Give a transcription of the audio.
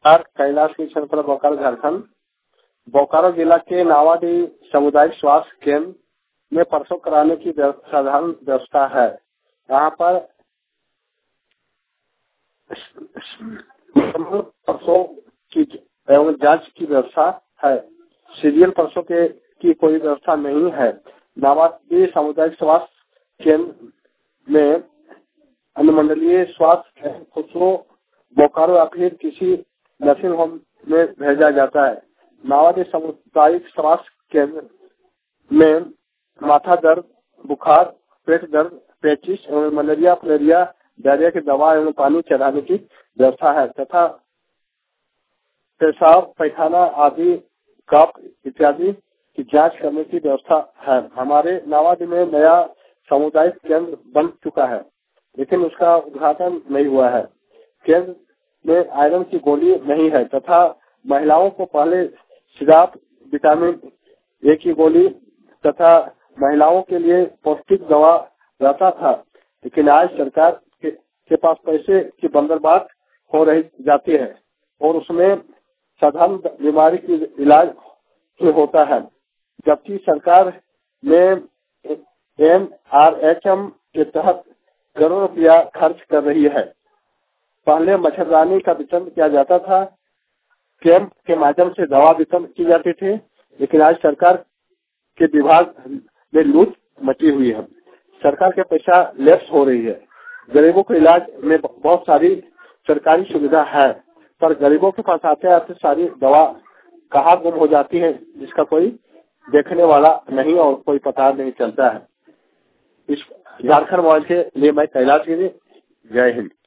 कैलाश किशन पर बोकारो झारखंड। बोकारो जिला के नावाडीह सामुदायिक स्वास्थ्य केंद्र में प्रसव कराने की साधारण व्यवस्था है। यहाँ पर प्रसव की एवं जांच की व्यवस्था है। सीरियल प्रसव की कोई व्यवस्था नहीं है। नावाडीह सामुदायिक स्वास्थ्य केंद्र में अनुमंडलीय स्वास्थ्य केंद्र खुसरो बोकारो या फिर किसी नर्सिंग होम में भेजा जाता है। नावाडीह सामुदायिक स्वास्थ्य केंद्र में माथा दर्द, बुखार, पेट दर्द, पेचिश एवं मलेरिया, फाइलेरिया, डायरिया की दवा एवं पानी चढ़ाने की व्यवस्था है तथा पेशाब, पैखाना आदि, कफ इत्यादि की जांच करने की व्यवस्था है। हमारे नावाडीह में नया सामुदायिक केंद्र बन चुका है, लेकिन उसका उद्घाटन नहीं हुआ है। केंद्र में आयरन की गोली नहीं है तथा महिलाओं को पहले सिराप, विटामिन ए की गोली तथा महिलाओं के लिए पौष्टिक दवा रहता था, लेकिन आज सरकार के पास पैसे की बंदरबाट हो रही जाती है और उसमें साधारण बीमारी की इलाज होता है, जबकि सरकार ने NRHM के तहत करोड़ों रुपया खर्च कर रही है। पहले मच्छरदानी का वितरण किया जाता था, कैंप के माध्यम से दवा वितरण की जाती थी, लेकिन आज सरकार के विभाग में लूट मची हुई है। सरकार के पैसा लैप्स हो रही है। गरीबों के इलाज में बहुत सारी सरकारी सुविधा है, पर गरीबों के पास आते आते सारी दवा कहाँ गुम हो जाती है, जिसका कोई देखने वाला नहीं और कोई पता नहीं चलता है। इस झारखंड मोबाइल के लिए मैं कैलाश गिरी। जय हिंद।